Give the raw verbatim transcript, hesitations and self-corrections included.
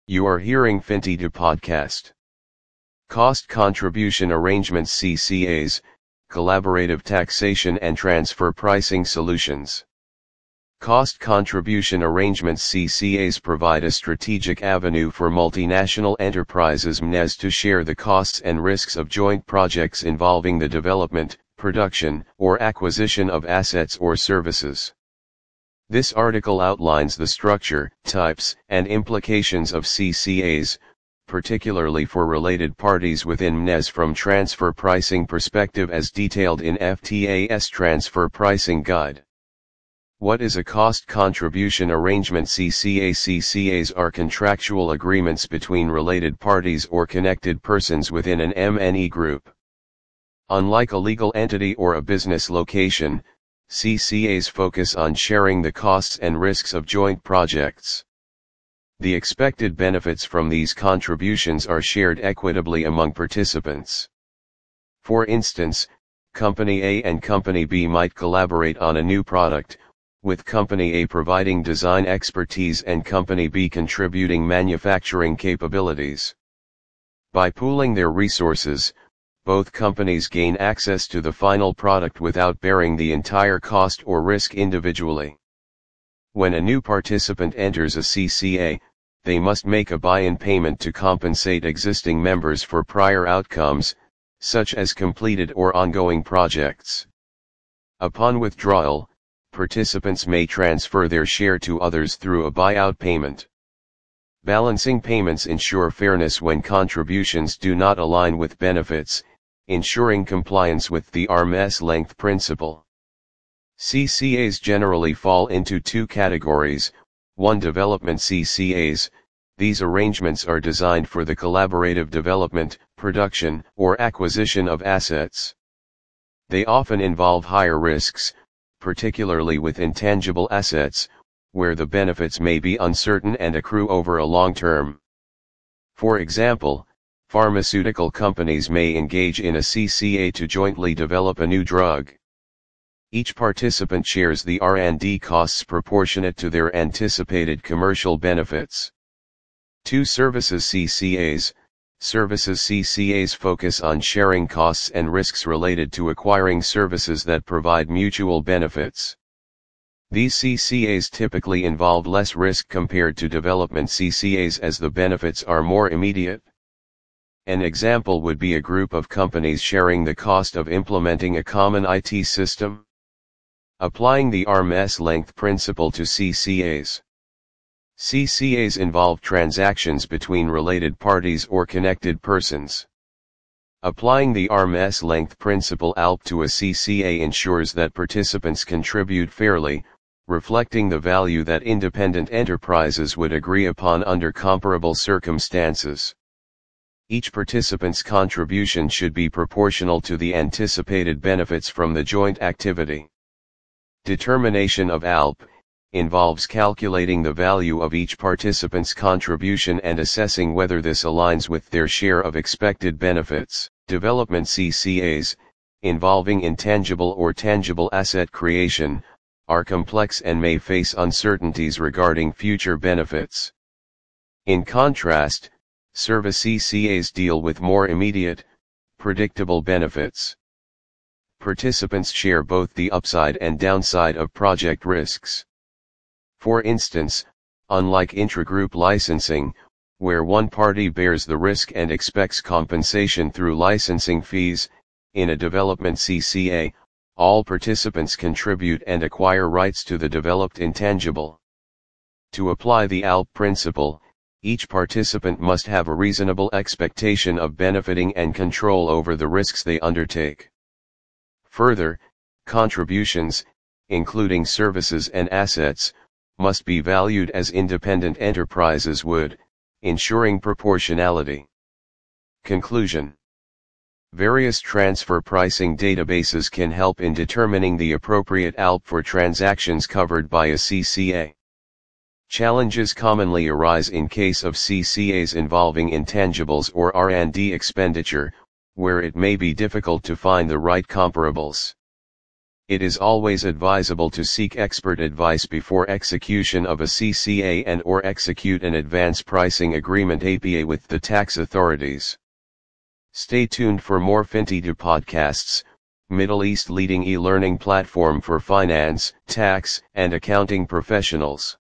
You are hearing FinTEDA podcast. Cost Contribution Arrangements C C As, Collaborative Taxation and Transfer Pricing Solutions. Cost Contribution Arrangements C C As provide a strategic avenue for multinational enterprises M N Es to share the costs and risks of joint projects involving the development, production, or acquisition of assets or services. This article outlines the structure, types, and implications of C C As, particularly for related parties within M N Es from transfer pricing perspective as detailed in F T A S Transfer Pricing Guide. What is a cost contribution arrangement? C C A C C As are contractual agreements between related parties or connected persons within an M and E group. Unlike a legal entity or a business location, C C As focus on sharing the costs and risks of joint projects. The expected benefits from these contributions are shared equitably among participants. For instance, Company A and Company B might collaborate on a new product, with Company A providing design expertise and Company B contributing manufacturing capabilities. By pooling their resources, both companies gain access to the final product without bearing the entire cost or risk individually. When a new participant enters a C C A, they must make a buy-in payment to compensate existing members for prior outcomes, such as completed or ongoing projects. Upon withdrawal, participants may transfer their share to others through a buyout payment. Balancing payments ensure fairness when contributions do not align with benefits, ensuring compliance with the arm's length principle. C C As generally fall into two categories. one Development C C As. These arrangements are designed for the collaborative development, production, or acquisition of assets. They often involve higher risks, particularly with intangible assets, where the benefits may be uncertain and accrue over a long term. For example, pharmaceutical companies may engage in a C C A to jointly develop a new drug. Each participant shares the R and D costs proportionate to their anticipated commercial benefits. two Services C C As. Services C C As focus on sharing costs and risks related to acquiring services that provide mutual benefits. These C C As typically involve less risk compared to development C C As as the benefits are more immediate. An example would be a group of companies sharing the cost of implementing a common I T system. Applying the arm's length principle to C C As. C C As involve transactions between related parties or connected persons. Applying the arm's length principle A L P to a C C A ensures that participants contribute fairly, reflecting the value that independent enterprises would agree upon under comparable circumstances. Each participant's contribution should be proportional to the anticipated benefits from the joint activity. Determination of A L P involves calculating the value of each participant's contribution and assessing whether this aligns with their share of expected benefits. Development C C As, involving intangible or tangible asset creation, are complex and may face uncertainties regarding future benefits. In contrast, Service C C As deal with more immediate, predictable benefits. Participants share both the upside and downside of project risks. For instance, unlike intragroup licensing, where one party bears the risk and expects compensation through licensing fees, in a development C C A, all participants contribute and acquire rights to the developed intangible. To apply the A L P principle, each participant must have a reasonable expectation of benefiting and control over the risks they undertake. Further, contributions, including services and assets, must be valued as independent enterprises would, ensuring proportionality. Conclusion. Various transfer pricing databases can help in determining the appropriate A L P for transactions covered by a C C A. Challenges commonly arise in case of C C As involving intangibles or R and D expenditure, where it may be difficult to find the right comparables. It is always advisable to seek expert advice before execution of a C C A and or execute an advance pricing agreement A P A with the tax authorities. Stay tuned for more FinTedu podcasts, Middle East leading e-learning platform for finance, tax, and accounting professionals.